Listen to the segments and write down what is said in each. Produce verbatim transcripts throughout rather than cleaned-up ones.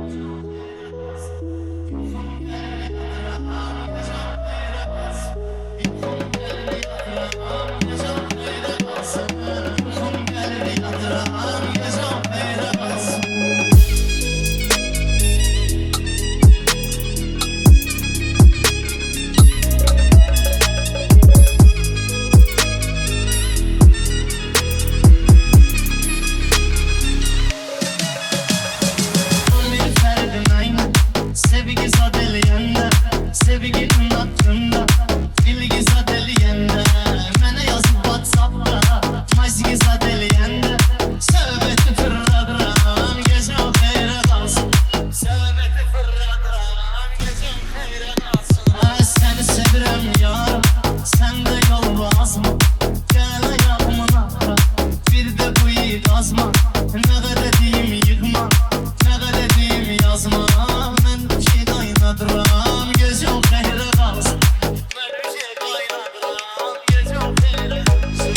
Sevginin hakkında ilgi zadeliyende mene yazıp WhatsApp'ta mazgi zadeliyende söhbeti fırladıram gecem xeyre kalsın söhbeti fırladıram gecem xeyre kalsın ay seni sevirem yar sen de yol basma gel ayağımın ahra bir de bu yiğit azma ne kadar edeyim yıkma ne kadar edeyim yazma ben bir şey kaynadıram gecem xeyre kalsın ben bir şey kaynadıram gecem xeyre kalsın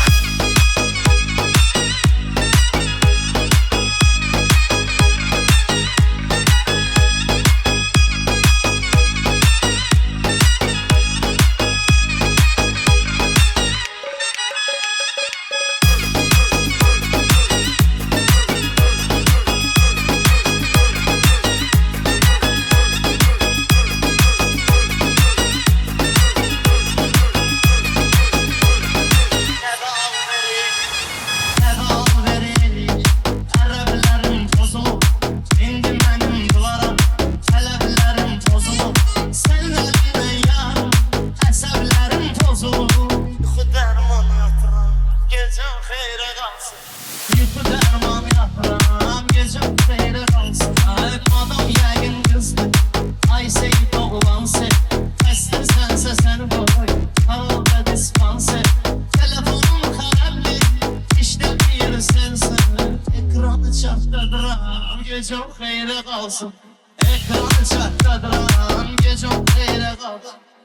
Yuxu dərman yatıram, gecəm xeyrə qalsın ay adam yəqin qızdır, ay seyid oğlansın xəstərsənsə səni qoy, halda dispanser telefonum xərəbdir, işləmir sənsən ekranı çatdadıram, gecəm xeyrə qalsın ekranı çatdadıram, gecəm xeyrə qalsın